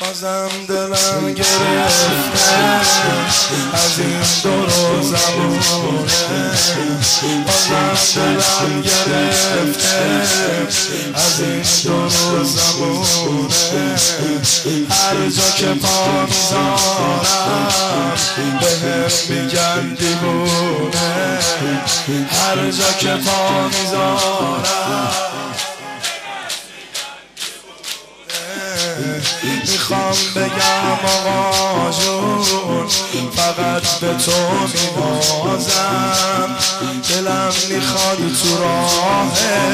بازم دلم گرفته از این دور و زمونه، بازم دلم گرفته از این دور و زمونه. هر جا که پا میذارم بهم میگن دیوونه، هر جا که پا میذارم میخوام بگم آقا جون فقط به تو میبازم، دلم میخواد تو راه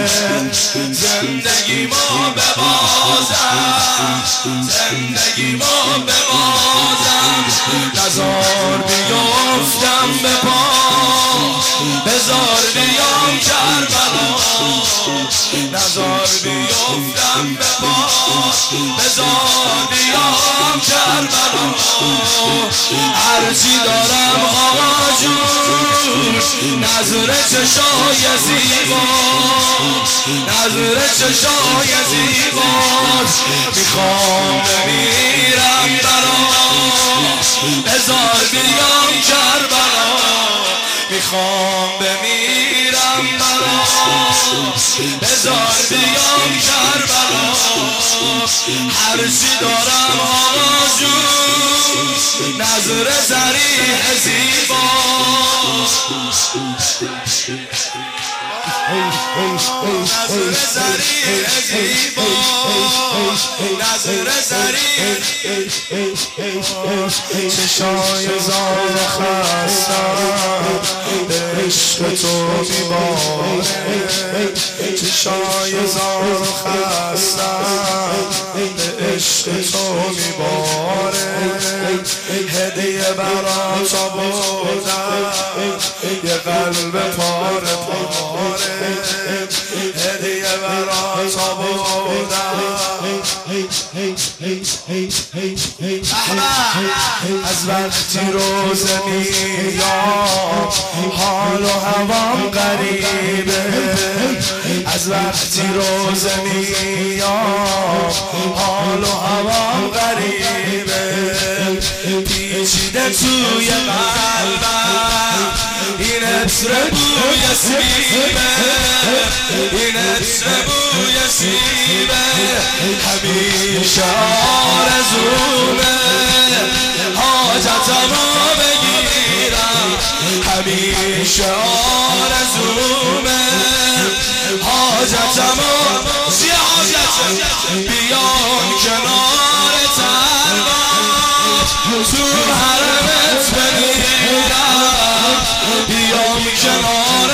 زندگی ما ببازم، زندگی ما ببازم. نزار بیفتم به پا، بزار بیام کربلا، نزار بیفتم به پا، بزار بیام کربلا. هرچی دارم آقا جون نظر چشای زیبا، نظر چشای زیباست. میخوام بمیرم برات، بزار بیام کربلا، میخوام بمیرم برات، بزار بیام کربلا. هرچی دارم آقا جون نظر ضریح زیبا، نظر ضریح زیبا، نظر ضریح. چشای زار خستم به عشق تو میباره، چشای زار خستم به عشق تو میباره. هدیه برات آوردم یه قلب پاره پاره، هدیه برات آوردم. از وقتی روزه میاد حال و هوام غریبه، از وقتی روزه میاد حال و هوام غریبه. پیچیده توی قلبم این عطر بوی سیبه، این عطر بوی سیبه. همیشه آرزومه حاجتمو بگیرم، همیشه آرزومه حاجتمو. چیه حاجت؟ بیام کنار تربات تو حرمت بمیرم، بیام کنار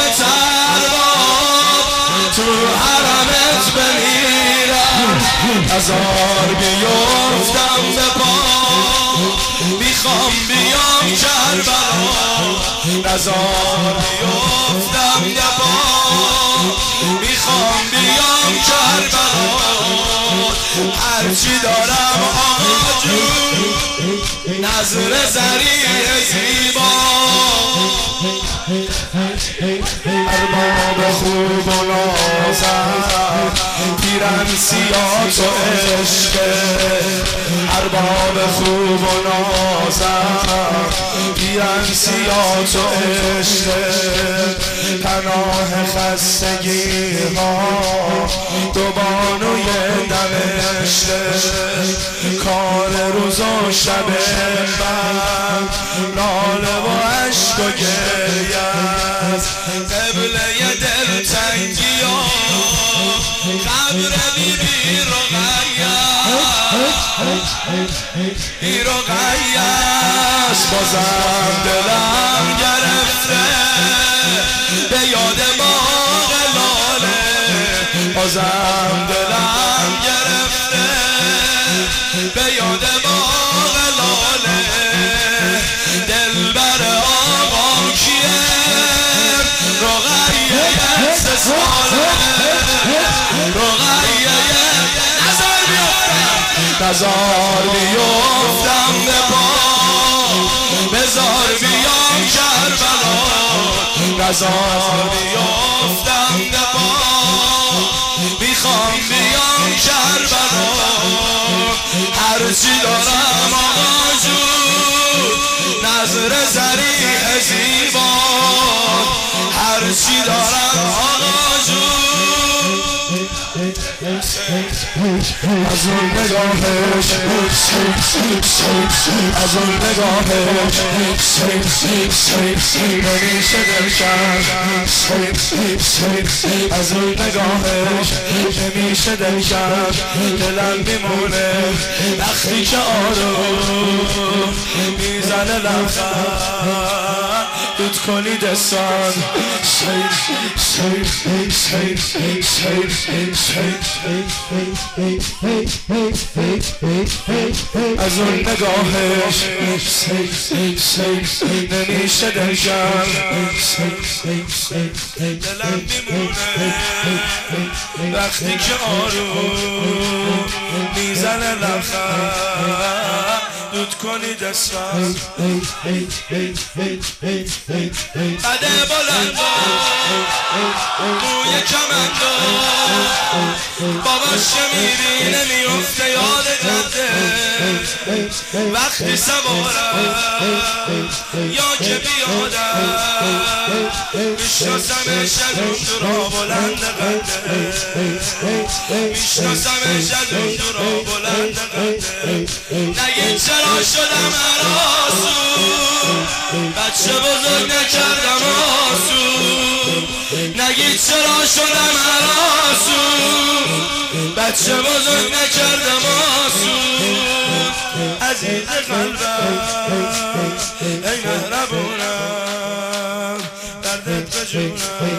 تربات تو حرمت بمیرم. نزار بیفتم به پا، میخوام بیام کربلا، نزار بیفتم به پا، میخوام بیام کربلا. هرچی دارم آقا جون نظر ضریح زیبا. ارباب خوب و نازم پیرن سیاه و عشقه، ارباب خوب و نازم پیرن سیاه و عشقه. پناه خستگی ها دو بانوی دمشقه، کار روز و شب من ناله و عشق و گریه است. قبله دلتنگی ها قبر بیبی رقیه، بی رقیه است. بازم دلم گرفته به یاد باغ لاله، بازم دلم گرفته به یاد باغ لاله. دلبر آقا کیه؟ رقیه 3 ساله، رقیه نزار بیفتم، نزار بیفتم به پا، بزار بیام کربلا، نزار بیفتم به پا، میخوام بیام کربلا. هرچی دارم آقا جون نظر زریع زیبا هرچی دارم آقا جون از اون نگاهش از اون نگاهش نمیشه دل کرد از اون نگاهش نمیشه دل کرد دلم میمونه وقتی که آروم میزنه لبخند دود کنی دستان از اون نگاهش نمیشه دل کرد دلم میمونه وقتی که آروم میزنه لبخند دود کنی دستان قده بلندا موی کمندا باباش که میبینه میفته یاد جده وقتی سوارم یا که بیادم میشناسمش از اون دورا بلند قده میشناسمش از اون دورا بلند قده نگین چرا شدم هراسو بچه بزرگ نکردم آسو نگید چرا شدم هراسو بچه بزرگ نکردم آسو عزیز قلبم ای مهربونم دردت بجونم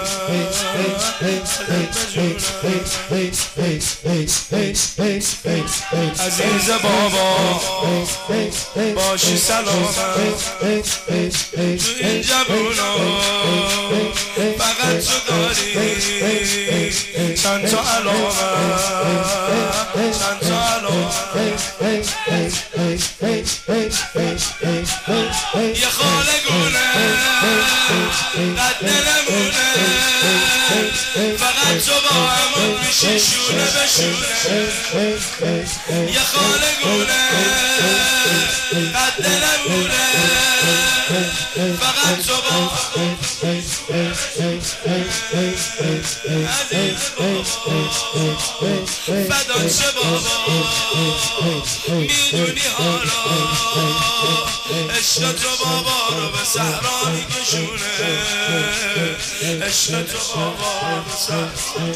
عزیز بابا باشی سلامت تو این جوونا فقط تو داری چند تا علامت چند تا علامت یه خاله گونه قد دلمونه فقط تو با همون میشی شونه به شونه یه خاله گونه قد دلمونه فقط تو با عزیز بابا فدا چه بابا میدونی حالا عشق تو بابا رو به صحرا میکشونه عشق تو بابا رو به صحرا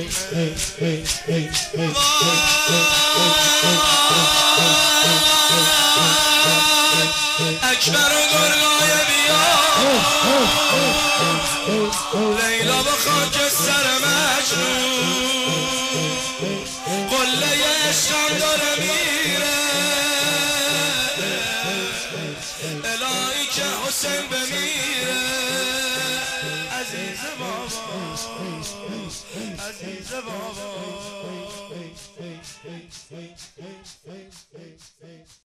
اکبر و گرگای بیا لیلا با خاک سر مجنون قله عشقم داره میره الهی که حسین بمیره عزیز بابا عزیز بابا